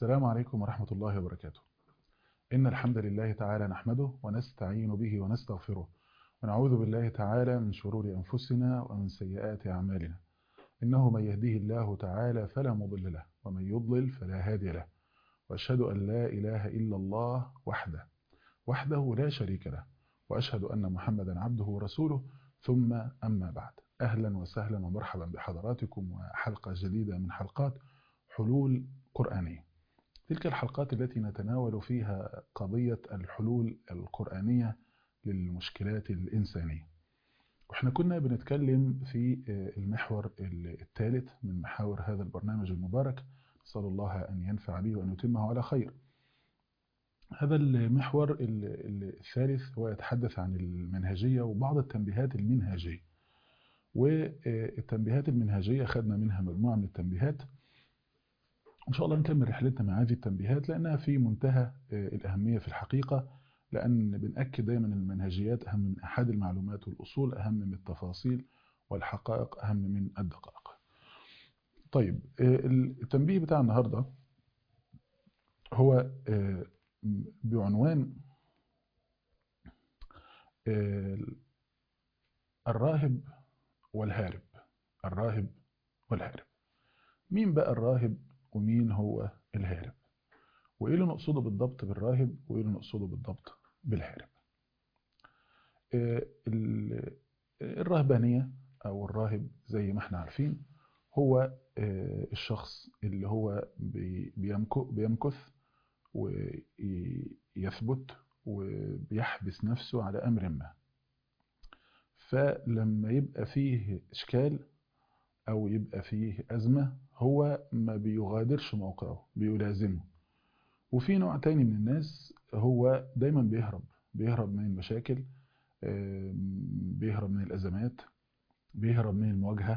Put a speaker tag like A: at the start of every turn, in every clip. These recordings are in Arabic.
A: السلام عليكم ورحمة الله وبركاته. إن الحمد لله تعالى نحمده ونستعين به ونستغفره ونعوذ بالله تعالى من شرور أنفسنا ومن سيئات أعمالنا. إنه من يهديه الله تعالى فلا مضل له ومن يضلل فلا هادي له، وأشهد أن لا إله إلا الله وحده لا شريك له، وأشهد أن محمدا عبده ورسوله. ثم أما بعد، أهلا وسهلا ومرحبا بحضراتكم وحلقة جديدة من حلقات حلول قرآنية. تلك الحلقات التي نتناول فيها قضية الحلول القرآنية للمشكلات الإنسانية. وإحنا كنا بنتكلم في المحور الثالث من محاور هذا البرنامج المبارك، نسأل الله أن ينفع به وأن يتمه على خير. هذا المحور الثالث هو يتحدث عن المنهجية وبعض التنبيهات المنهجية. والتنبيهات المنهجية خدنا منها مجموعة من التنبيهات، إن شاء الله نكمل رحلتنا مع هذه التنبيهات لأنها في منتهى الأهمية في الحقيقة، لأن بنأكد دايما المنهجيات أهم من أحد المعلومات، والأصول أهم من التفاصيل، والحقائق أهم من الدقائق. طيب، التنبيه بتاع النهاردة هو بعنوان الراهب والهارب. الراهب والهارب. مين بقى الراهب ومين هو الهارب؟ وإيه اللي نقصده بالضبط بالراهب وإيه اللي نقصده بالضبط بالهارب؟ الرهبانية أو الراهب زي ما احنا عارفين هو الشخص اللي هو بيمكث ويثبت وبيحبس نفسه على أمر ما، فلما يبقى فيه إشكال أو يبقى فيه أزمة هو ما بيغادرش موقعه، بيلازمه. وفي نوع تاني من الناس هو دايما بيهرب من المشاكل، بيهرب من الأزمات، بيهرب من المواجهة.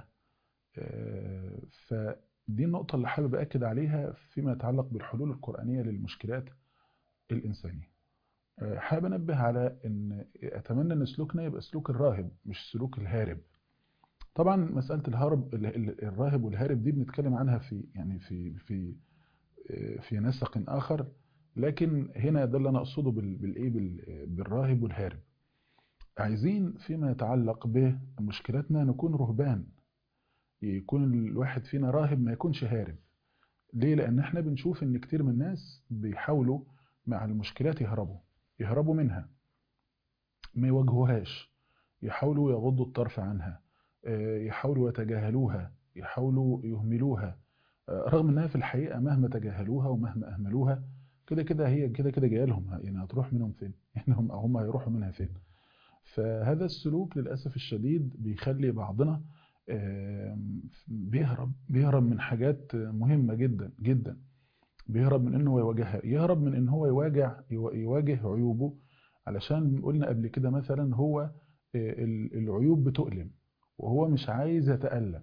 A: فدي النقطة اللي حابب أكد عليها فيما يتعلق بالحلول القرآنية للمشكلات الإنسانية. حابب أنبه على أن أتمنى أن سلوكنا يبقى سلوك الراهب مش سلوك الهارب. طبعا مسألة الراهب والهارب دي بنتكلم عنها في نسق آخر، لكن هنا ده اللي أنا أقصده بالراهب والهارب. عايزين فيما يتعلق بمشكلاتنا نكون رهبان، يكون الواحد فينا راهب ما يكونش هارب. ليه؟ لأن احنا بنشوف ان كتير من الناس بيحاولوا مع المشكلات يهربوا منها، ما يواجهوهاش، يحاولوا يغضوا الطرف عنها، يحاولوا يتجاهلوها، يحاولوا يهملوها، رغم انها في الحقيقة مهما تجاهلوها ومهما اهملوها هي كده جايه لهم، يعني هتروح منهم فين؟ يعني هم هيروحوا منها فين؟ فهذا السلوك للأسف الشديد بيخلي بعضنا بيهرب من حاجات مهمة جدا جدا. بيهرب من انه يواجهها، يهرب من ان هو يواجه عيوبه، علشان قلنا قبل كده مثلا هو العيوب بتؤلم وهو مش عايز يتألم،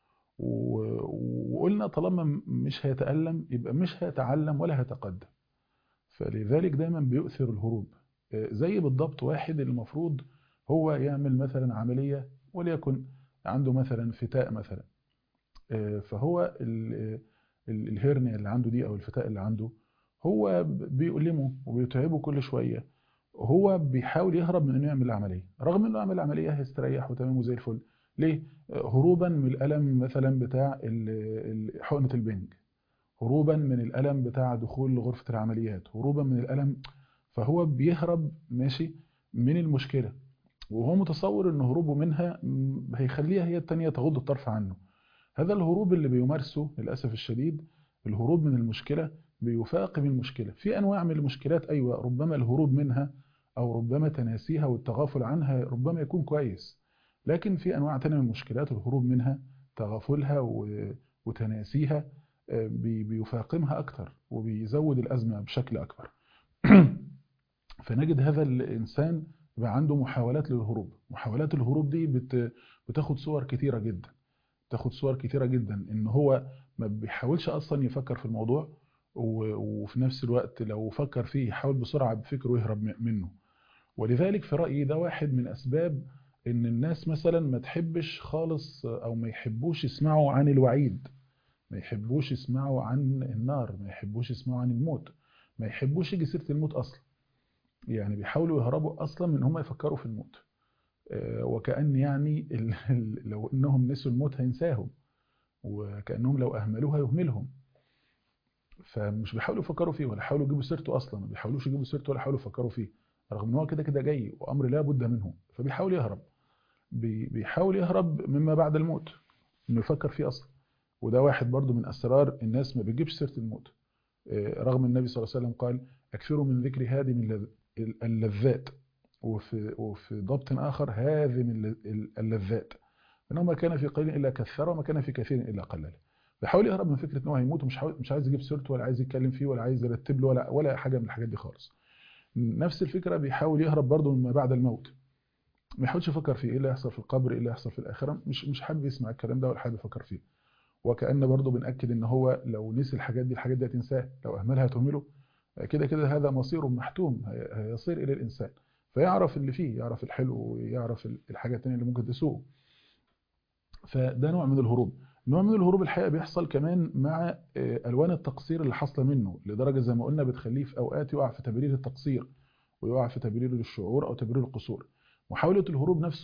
A: وقلنا طالما مش هيتألم يبقى مش هيتعلم ولا هيتقدم. فلذلك دايما بيؤثر الهروب. زي بالضبط واحد المفروض هو يعمل مثلا عملية وليكن عنده مثلا فتاء مثلا، فهو الهرنيا اللي عنده دي او الفتاء اللي عنده هو بيؤلمه وبيتعبه كل شوية، هو بيحاول يهرب من انه يعمل العملية، رغم انه يعمل العملية هيستريح وتمام وزي الفل. ليه؟ هروبا من الألم مثلا بتاع حقنة البنج، هروبا من الألم بتاع دخول غرفة العمليات، هروبا من الألم. فهو بيهرب ماشي من المشكلة، وهو متصور ان هروبه منها هيخليها هي التانية تغض الطرف عنه. هذا الهروب اللي بيمارسه للأسف الشديد، الهروب من المشكلة بيفاقم المشكلة. في أنواع من المشكلات أيوة ربما الهروب منها أو ربما تناسيها والتغافل عنها ربما يكون كويس، لكن في أنواع تانية من المشكلات الهروب منها، تغافلها وتناسيها بيفاقمها أكتر وبيزود الأزمة بشكل أكبر. فنجد هذا الإنسان يبقى عنده محاولات للهروب. محاولات الهروب دي بتاخد صور كتيرة جدا، إن هو ما بيحاولش أصلا يفكر في الموضوع، وفي نفس الوقت لو فكر فيه يحاول بسرعة بفكره يهرب منه. ولذلك في رأيي ده واحد من أسباب إن الناس مثلا ما تحبش خالص أو ما يحبوش يسمعوا عن الوعيد. ما يحبوش يسمعوا عن النار، ما يحبوش يسمعوا عن الموت، ما يحبوش يجي سيرة الموت أصلا. يعني بيحاولوا يهربوا أصلا من هم يفكروا في الموت. وكأن يعني لو إنهم نسوا الموت هينساهم، وكأنهم لو أهملوها يهملهم. فمش بيحاولوا يفكروا فيه ولا يحاولوا يجيبوا سيرته أصلا، ما بيحاولوش يجيبوا سيرته ولا يحاولوا يفكروا فيه، رغم إن هو كده كده جاي وأمر لا بد منه. فبيحاول يهرب، بيحاول يهرب مما بعد الموت، إنه يفكر فيه أصلا. وده واحد برضو من أسرار الناس ما بيجيبش سيرة الموت. رغم النبي صلى الله عليه وسلم قال أكثروا من ذكر هادم اللذات، وفي ضبط آخر هاذم اللذات، إنه ما كان في قليل إلا كثر وما كان في كثير إلا قلل. بيحاول يهرب من فكرة إنه هيموت، ومش عايز يجيب سيرته ولا عايز يتكلم فيه ولا عايز يرتب له ولا حاجة من الحاجات دي خالص. نفس الفكرة بيحاول يهرب برضه مما بعد الموت، ما يحاولش يفكر فيه ايه اللي هيحصل في القبر، ايه اللي هيحصل في الآخرة، مش حابب يسمع الكلام ده ولا حابب يفكر فيه. وكأن برضه بنأكد ان هو لو نسي الحاجات دي هتنساه، لو اهملها هتهمله. كده كده هذا مصير محتوم، هيصير الى الانسان. فيعرف اللي فيه، يعرف الحلو ويعرف الحاجة التانية اللي ممكن تسوءه. فده نوع من الهروب. نوع من الهروب الحقيقة بيحصل كمان مع ألوان التقصير اللي حاصله منه، لدرجة زي ما قلنا بتخليه في أوقات يقع في تبرير التقصير، ويقع في تبرير الشعور أو تبرير القصور. محاولة الهروب نفسه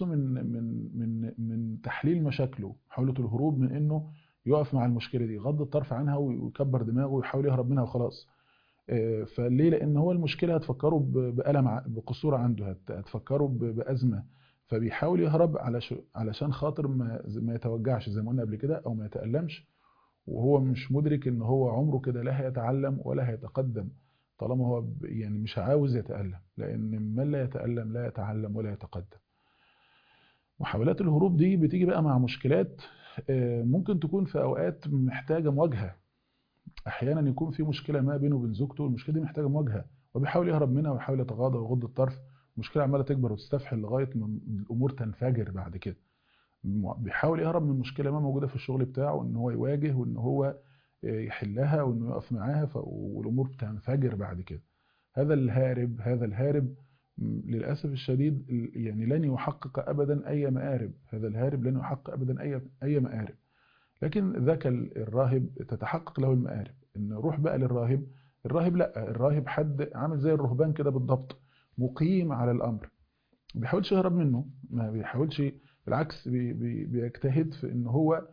A: من تحليل مشاكله، محاولة الهروب من إنه يقف مع المشكلة دي، غض الطرف عنها ويكبر دماغه ويحاول يهرب منها وخلاص. فليه؟ لان هو المشكله هتفكره بألم، بقصور عنده، هتفكره بأزمه. فبيحاول يهرب علشان خاطر ما يتوجعش زي ما قلنا قبل كده، او ما يتألمش. وهو مش مدرك ان هو عمره كده لا هيتعلم ولا هيتقدم، طالما هو يعني مش عاوز يتألم، لان من لا يتألم لا يتعلم ولا يتقدم. محاولات الهروب دي بتيجي بقى مع مشكلات ممكن تكون في اوقات محتاجه مواجهه. احيانا يكون في مشكله ما بينه وبين زوجته، والمشكله دي محتاجه مواجهه، وبيحاول يهرب منها ويحاول يتغاضى ويغض الطرف. المشكله عماله تكبر وتستفحل لغايه ما الامور تنفجر بعد كده. بيحاول يهرب من مشكله ما موجوده في الشغل بتاعه، ان هو يواجه وان هو يحلها وانه يقف معاها، والامور بتنفجر بعد كده. هذا الهارب للاسف الشديد يعني لن يحقق ابدا اي مآرب. هذا الهارب لن يحقق ابدا اي مآرب. لكن ذاك الراهب تتحقق له المآرب. ان روح بقى للراهب. الراهب لا، الراهب حد عامل زي الرهبان كده بالضبط، مقيم على الامر، ما بيحاولش يهرب منه، ما بيحاولش، بالعكس بيجتهد في ان هو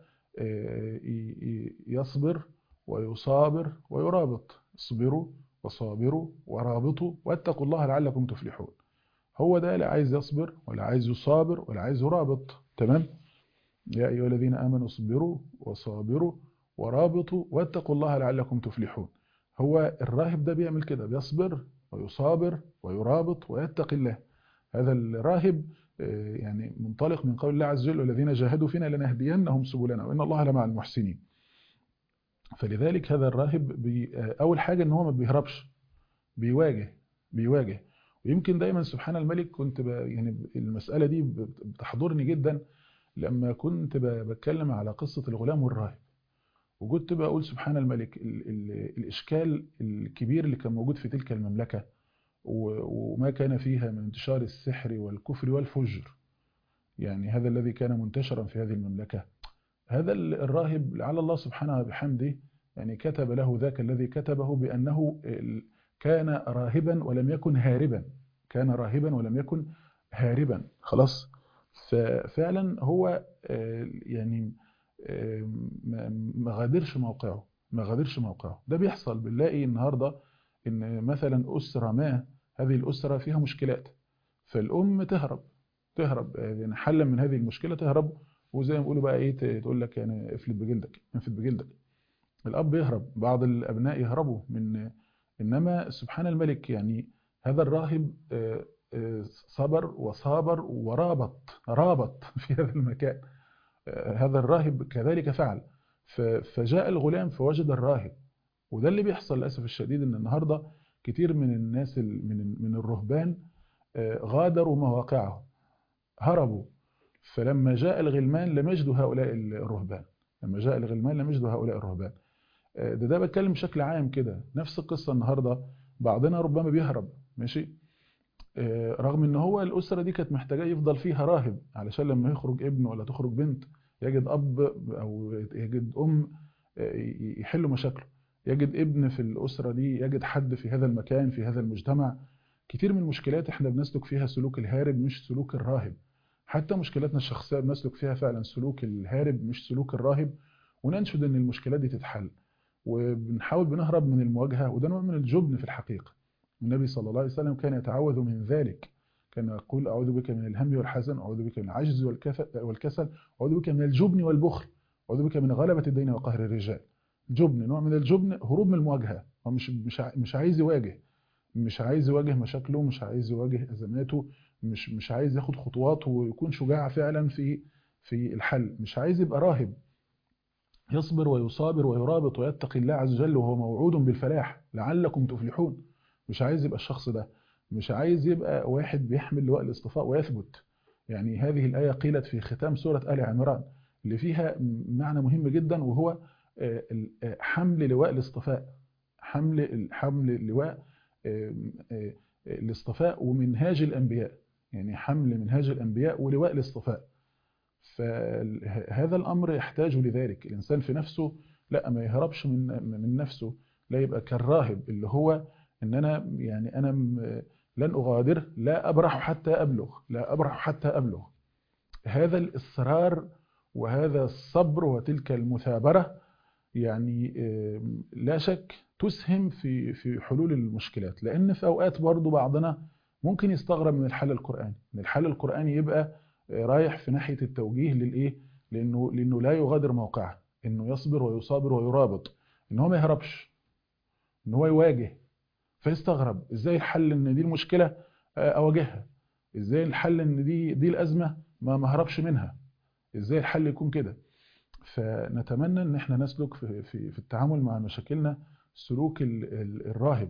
A: يصبر ويصابر ويرابط. اصبروا وصابروا ورابطوا واتقوا الله لعلكم تفلحون. هو ده لا عايز يصبر ولا عايز يصابر ولا عايز يرابط. تمام. يا أيها الذين آمنوا اصبروا وصابروا ورابطوا واتقوا الله لعلكم تفلحون. هو الراهب ده بيعمل كده، بيصبر ويصابر ويرابط ويتقي الله. هذا الراهب يعني منطلق من قول الله عز وجل والذين جاهدوا فينا لنهدينهم سبلنا وإن الله لمع المحسنين. فلذلك هذا الراهب أول حاجة إن هو ما بيهربش، بيواجه. ويمكن دايما سبحان الملك كنت يعني المسألة دي بتحضرني جدا لما كنت بتكلم على قصة الغلام والراهب. وكنت بقول سبحان الملك الإشكال الكبير اللي كان موجود في تلك المملكة، وما كان فيها من انتشار السحر والكفر والفجر. يعني هذا الذي كان منتشرا في هذه المملكة. هذا الراهب لعل الله سبحانه بحمده يعني كتب له ذاك الذي كتبه بأنه كان راهبا ولم يكن هاربا. كان راهبا ولم يكن هاربا. خلاص. ففعلا هو يعني ما غادرش موقعه، ما غادرش موقعه. ده بيحصل، بنلاقي النهارده ان مثلا اسره ما، هذه الاسره فيها مشكلات، فالام تهرب يعني حلا من هذه المشكله تهرب. وزي ما بيقولوا بقى ايه، تقول لك يعني افلت بجلدك، انفت بجلدك. الاب يهرب، بعض الابناء يهربوا من. انما سبحان الملك يعني هذا الراهب صبر وصابر رابط في هذا المكان. هذا الراهب كذلك فعل. فجاء الغلام فوجد الراهب. وده اللي بيحصل للأسف الشديد، ان النهاردة كتير من الناس من الرهبان غادروا مواقعهم، هربوا. فلما جاء الغلمان لم يجدوا هؤلاء الرهبان. لما جاء الغلمان لم يجدوا هؤلاء الرهبان. ده بتكلم بشكل عام كده. نفس القصة النهاردة، بعضنا ربما بيهرب ماشي، رغم ان هو الاسره دي كانت محتاجه يفضل فيها راهب علشان لما يخرج ابن ولا تخرج بنت يجد اب او يجد ام يحل مشاكله، يجد ابن في الأسرة دي، يجد حد في هذا المكان في هذا المجتمع. كتير من المشكلات احنا بنسلك فيها سلوك الهارب مش سلوك الراهب. حتى مشكلاتنا الشخصية بنسلك فيها فعلا سلوك الهارب مش سلوك الراهب، وننشد ان المشكلات دي تتحل، وبنحاول بنهرب من المواجهة، وده نوع من الجبن في الحقيقة. النبي صلى الله عليه وسلم كان يتعوذ من ذلك، كان يقول أعوذ بك من الهم والحزن، أعوذ بك من العجز والكسل، أعوذ بك من الجبن والبخل، أعوذ بك من غلبة الدين وقهر الرجال. جبن، نوع من الجبن، هروب من المواجهة. هو مش عايز يواجه، مش عايز يواجه مشاكله، مش عايز يواجه أزماته، مش عايز ياخد خطوات ويكون شجاع فعلا في الحل، مش عايز يبقى راهب يصبر ويصابر ويرابط ويتقي الله عز وجل وهو موعود بالفلاح لعلكم تفلحون. مش عايز يبقى الشخص ده، مش عايز يبقى واحد بيحمل لواء الاصطفاء ويثبت. يعني هذه الآية قيلت في ختام سورة آل عمران، اللي فيها معنى مهم جدا، وهو حمل لواء الاصطفاء، حمل لواء الاصطفاء ومنهاج الأنبياء، يعني حمل منهاج الأنبياء ولواء الاصطفاء. فهذا الأمر يحتاج لذلك. الإنسان في نفسه لا، ما يهربش من نفسه، لا يبقى كالراهب اللي هو إن أنا يعني أنا لن أغادر، لا أبرح حتى أبلغ، لا أبرح حتى أبلغ. هذا الإصرار وهذا الصبر وتلك المثابرة يعني لا شك تسهم في حلول المشكلات. لأن في أوقات برضو بعضنا ممكن يستغرب من الحل القرآني، إن الحل القرآني يبقى رايح في ناحية التوجيه للإيه؟ لأنه لا يغادر موقعه، إنه يصبر ويصابر ويرابط، إن هو ما يهربش، إن هو يواجه. فيستغرب إزاي الحل إن دي المشكلة أواجهها، إزاي الحل إن دي الأزمة ما هربش منها، إزاي الحل يكون كده. فنتمنى ان احنا نسلك في التعامل مع مشاكلنا سلوك الراهب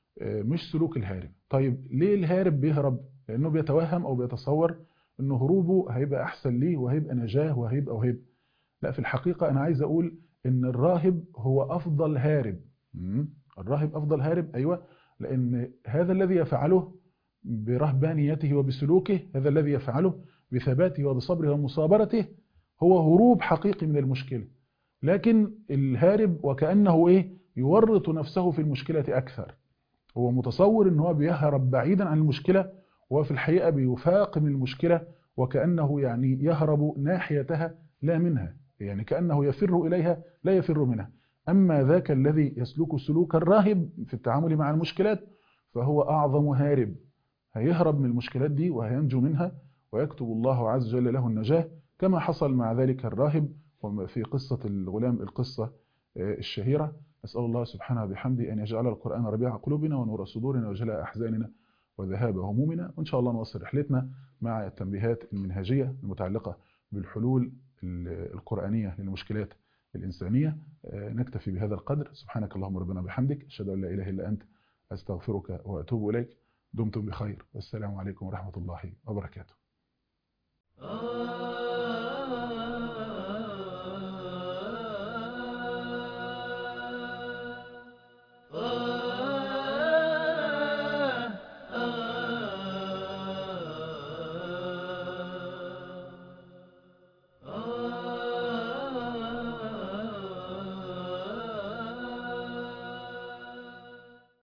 A: مش سلوك الهارب. طيب ليه الهارب بيهرب؟ لانه بيتوهم او بيتصور انه هروبه هيبقى احسن ليه وهيبقى نجاة وهيبقى. لا، في الحقيقة انا عايز اقول ان الراهب هو افضل هارب. الراهب افضل هارب، ايوه، لان هذا الذي يفعله برهبانيته وبسلوكه، هذا الذي يفعله بثباته وبصبره ومصابرته، هو هروب حقيقي من المشكلة. لكن الهارب وكأنه يورط نفسه في المشكلة أكثر، هو متصور أنه هو بيهرب بعيدا عن المشكلة، وفي الحقيقة بيفاقم المشكلة، وكأنه يعني يهرب ناحيتها لا منها، يعني كأنه يفر إليها لا يفر منها. أما ذاك الذي يسلك سلوك الراهب في التعامل مع المشكلات فهو أعظم هارب، هيهرب من المشكلات دي وهينجو منها، ويكتب الله عز وجل له النجاة، كما حصل مع ذلك الراهب وفي قصة الغلام، القصة الشهيرة. أسأل الله سبحانه وبحمده أن يجعل القرآن ربيع قلوبنا ونور صدورنا وجلاء أحزاننا وذهاب همومنا. وإن شاء الله نواصل رحلتنا مع التنبيهات المنهجية المتعلقة بالحلول القرآنية للمشكلات الإنسانية. نكتفي بهذا القدر. سبحانك اللهم ربنا بحمدك، أشهد أن لا إله إلا أنت، أستغفرك وأتوب إليك. دمتم بخير، والسلام عليكم ورحمة الله وبركاته.